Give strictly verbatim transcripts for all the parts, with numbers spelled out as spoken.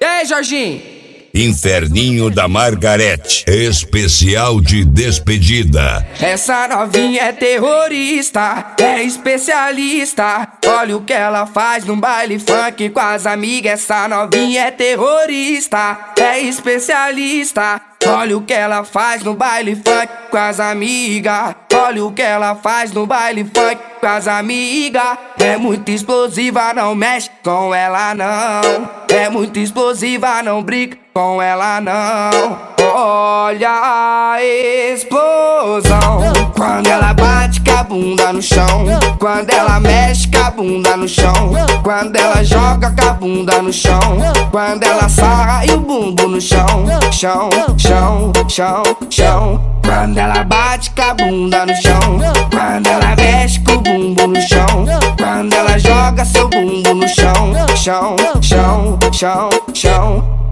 E aí, Jorginho? Inferninho da Margarete, especial de despedida. Essa novinha é terrorista, é especialista. Olha o que ela faz num baile funk com as amigas. Essa novinha é terrorista, é especialista. Olha o que ela faz no baile funk com as amigas. Olha o que ela faz no baile funk com as amigas. É muito explosiva, não mexe com ela não. É muito explosiva, não brinca com ela não. Olha a explosão quando ela bate com a bunda no chão, quando ela mexe com a bunda no chão, quando ela joga com a bunda no chão, quando ela sarra e o bumbum no chão, chão, chão, chão, chão. Quando ela bate com a bunda no chão, quando ela mexe com o bumbum no chão, quando ela joga seu bumbum no chão, chão, chão, chão, chão.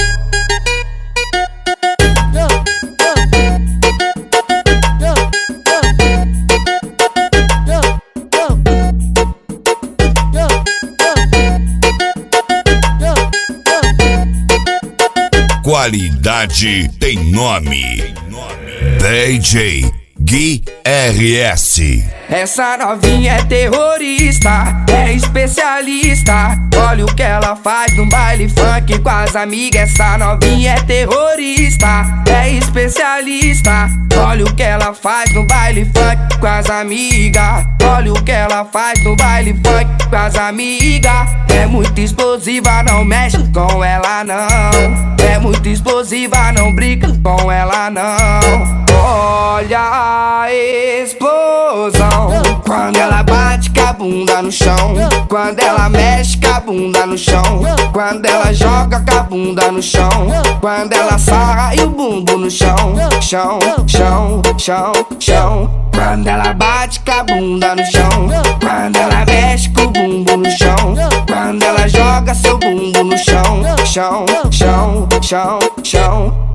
Qualidade tem nome. D J Gui R S. Essa novinha é terrorista, é especialista. Olha o que ela faz num baile funk com as amigas. Essa novinha é terrorista, é especialista. Olha o que ela faz no baile funk com as amigas. Olha o que ela faz no baile funk com as amigas. É muito explosiva, não mexe com ela não. É muito explosiva, não brinca com ela não. Olha a explosão quando ela bate com a bunda no chão, quando ela mexe com a bunda no chão, quando ela joga com a bunda no chão, quando ela sarra e o bumbum no chão, chão, chão, chão, chão. Quando ela bate com a bunda no chão, quando ela mexe com o bumbum no chão, quando ela joga seu bumbum no chão, chão, chão, chão, chão.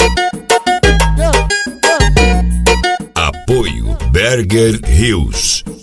Apoio Berger Hills.